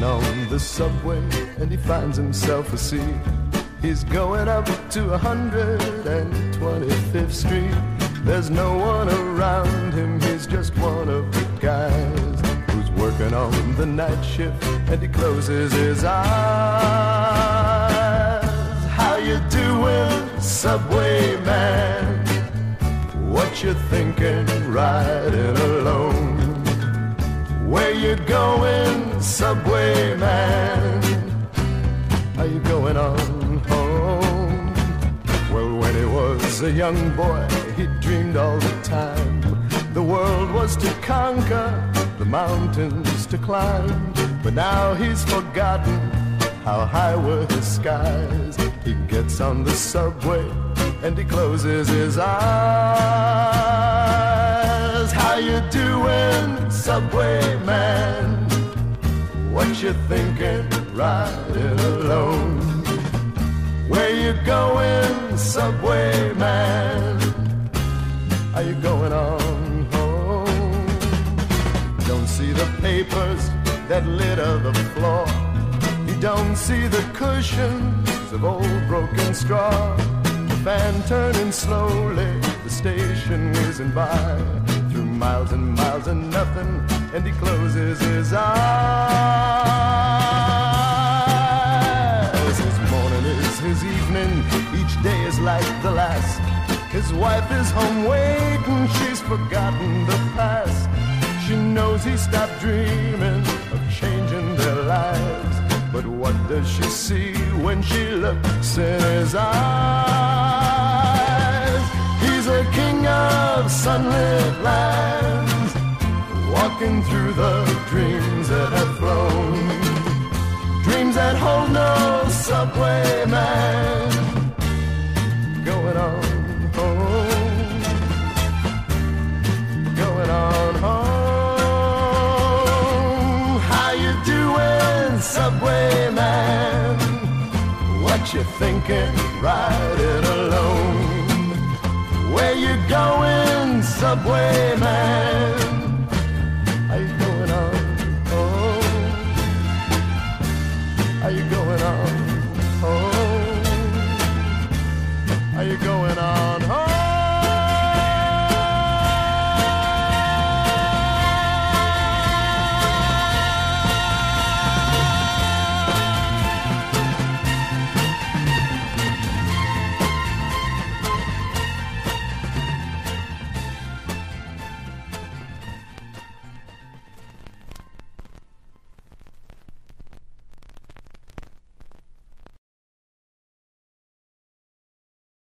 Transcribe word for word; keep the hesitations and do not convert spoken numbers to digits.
on the subway and he finds himself a seat. He's going up to one hundred twenty-fifth Street. There's no one around him, he's just one of the guys who's working on the night shift, and he closes his eyes. How you doing, subway man? What you thinking, riding alone? Where you going, subway man? Are you going on home? Well, when he was a young boy, he dreamed all the time the world was to conquer, the mountains to climb. But now he's forgotten how high were the skies. He gets on the subway and he closes his eyes. How you doing, subway man? What you thinking, riding alone? Where you going, subway man? Are you going on home? Don't see the papers that litter the floor. You don't see the cushions of old broken straw. The fan turning slowly, the station whizzing by, through miles and miles and nothing, and he closes his eyes. His morning is his evening, each day is like the last. His wife is home waiting, she's forgotten the past. She knows he stopped dreaming of changing their lives. But what does she see when she looks in his eyes? He's a king of sunlit lands, walking through the dreams that have flown, dreams that hold no subway man. Going on home, going on home. How you doing, subway man? What you thinking, riding alone? Where you going, subway man? Are you going on home? Are you going on home? Are you going on home?